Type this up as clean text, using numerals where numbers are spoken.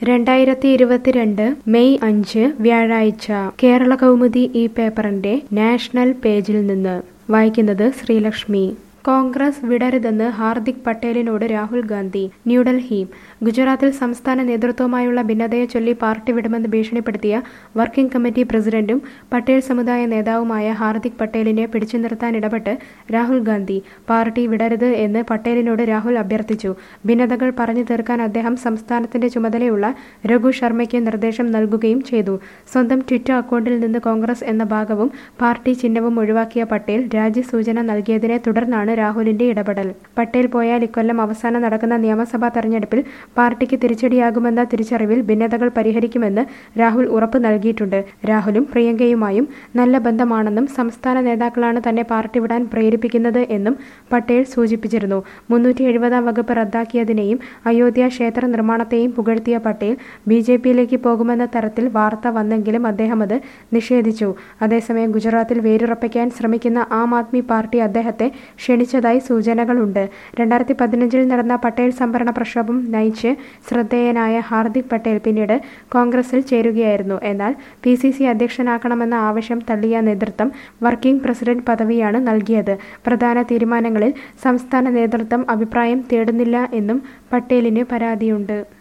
2022 May 5 വ്യാഴാഴ്ച കേരള കൗമുദി ഈ പേപ്പറിന്റെ നാഷണൽ പേജിൽ നിന്ന് വായിക്കുന്നത് ശ്രീലക്ഷ്മി. കോൺഗ്രസ് വിടരുതെന്ന് ഹാർദിക് പട്ടേലിനോട് രാഹുൽ ഗാന്ധി. ന്യൂഡൽഹി. ഗുജറാത്തിൽ സംസ്ഥാന നേതൃത്വവുമായുള്ള ഭിന്നതയെ ചൊല്ലി പാർട്ടി വിടുമെന്ന് ഭീഷണിപ്പെടുത്തിയ വർക്കിംഗ് കമ്മിറ്റി പ്രസിഡന്റും പട്ടേൽ സമുദായ നേതാവുമായ ഹാർദിക് പട്ടേലിനെ പിടിച്ചു നിർത്താൻ ഇടപെട്ട് രാഹുൽ ഗാന്ധി. പാർട്ടി വിടരുത് എന്ന് പട്ടേലിനോട് രാഹുൽ അഭ്യർത്ഥിച്ചു. ഭിന്നതകൾ പറഞ്ഞു തീർക്കാൻ അദ്ദേഹം സംസ്ഥാനത്തിന്റെ ചുമതലയുള്ള രഘു ശർമ്മയ്ക്ക് നിർദ്ദേശം നൽകുകയും ചെയ്തു. സ്വന്തം ട്വിറ്റർ അക്കൗണ്ടിൽ നിന്ന് കോൺഗ്രസ് എന്ന ഭാഗവും പാർട്ടി ചിഹ്നവും ഒഴിവാക്കിയ പട്ടേൽ രാജ്യസൂചന നൽകിയതിനെ തുടർന്നാണ് രാഹുലിന്റെ ഇടപെടൽ. പട്ടേൽ പോയാൽ ഇക്കൊല്ലം അവസാനം നടക്കുന്ന നിയമസഭാ തെരഞ്ഞെടുപ്പിൽ പാർട്ടിക്ക് തിരിച്ചടിയാകുമെന്ന തിരിച്ചറിവിൽ ഭിന്നതകൾ പരിഹരിക്കുമെന്ന് രാഹുൽ ഉറപ്പ് നൽകിയിട്ടുണ്ട്. രാഹുലും പ്രിയങ്കയുമായും നല്ല ബന്ധമാണെന്നും സംസ്ഥാന നേതാക്കളാണ് തന്നെ പാർട്ടി വിടാൻ പ്രേരിപ്പിക്കുന്നത് എന്നും പട്ടേൽ സൂചിപ്പിച്ചിരുന്നു. 370-ാം വകുപ്പ് റദ്ദാക്കിയതിനെയും അയോധ്യ ക്ഷേത്ര നിർമ്മാണത്തെയും പുകഴ്ത്തിയ പട്ടേൽ ബിജെപിയിലേക്ക് പോകുമെന്ന തരത്തിൽ വാർത്ത വന്നെങ്കിലും അദ്ദേഹം അത് നിഷേധിച്ചു. അതേസമയം ഗുജറാത്തിൽ വേരുറപ്പിക്കാൻ ശ്രമിക്കുന്ന ആം ആദ്മി പാർട്ടി അദ്ദേഹത്തെ ക്ഷണിച്ചതായി സൂചനകളുണ്ട്. 2015-ൽ നടന്ന പട്ടേൽ സംവരണ പ്രക്ഷോഭം നയിച്ച് ശ്രദ്ധേയനായ ഹാർദിക് പട്ടേൽ പിന്നീട് കോൺഗ്രസിൽ ചേരുകയായിരുന്നു. എന്നാൽ പിസിസി അധ്യക്ഷനാക്കണമെന്ന ആവശ്യം തള്ളിയ നേതൃത്വം വർക്കിംഗ് പ്രസിഡന്റ് പദവിയാണ് നൽകിയത്. പ്രധാന തീരുമാനങ്ങളിൽ സംസ്ഥാന നേതൃത്വം അഭിപ്രായം തേടുന്നില്ല എന്നും പട്ടേലിന് പരാതിയുണ്ട്.